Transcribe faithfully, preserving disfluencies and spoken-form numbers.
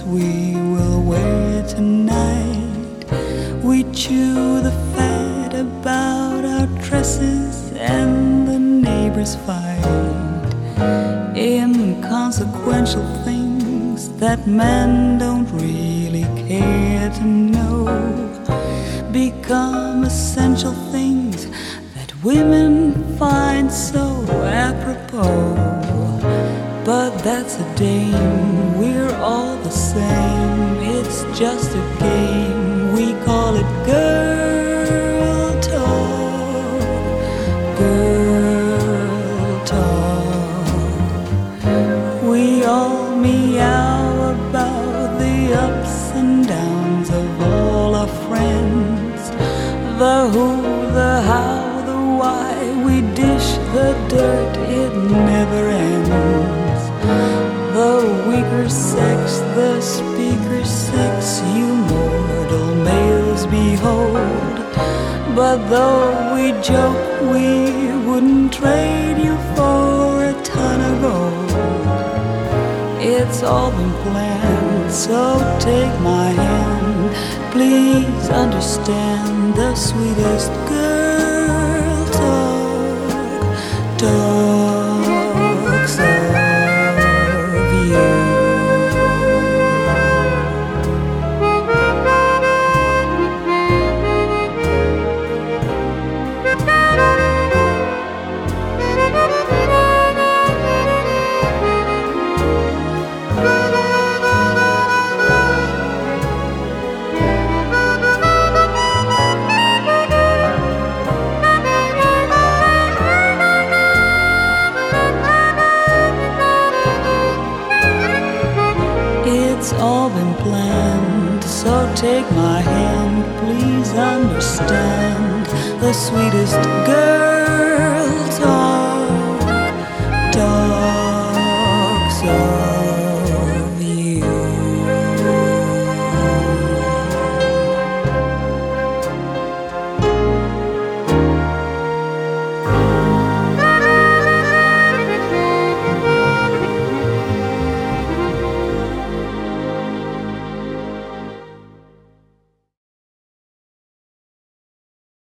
we will wear tonight. We chew the fat about our dresses and the neighbors fight. Inconsequential things that men don't really care to know become essential things that women find so apropos. But that's a dame, we're all the same. It's just a game, we call it girl talk. Girl talk. We all meow about the ups and downs of all our friends. The who, the how, the why, we dish the dirt, it never ends. The weaker sex, the speaker sex, you mortal males behold. But though we joke, we wouldn't trade you for a ton of gold. It's all been planned, so take my hand. Please understand the sweetest girl talk, talks of you. It's all been planned, so take my hand. Please understand the sweetest girl talk.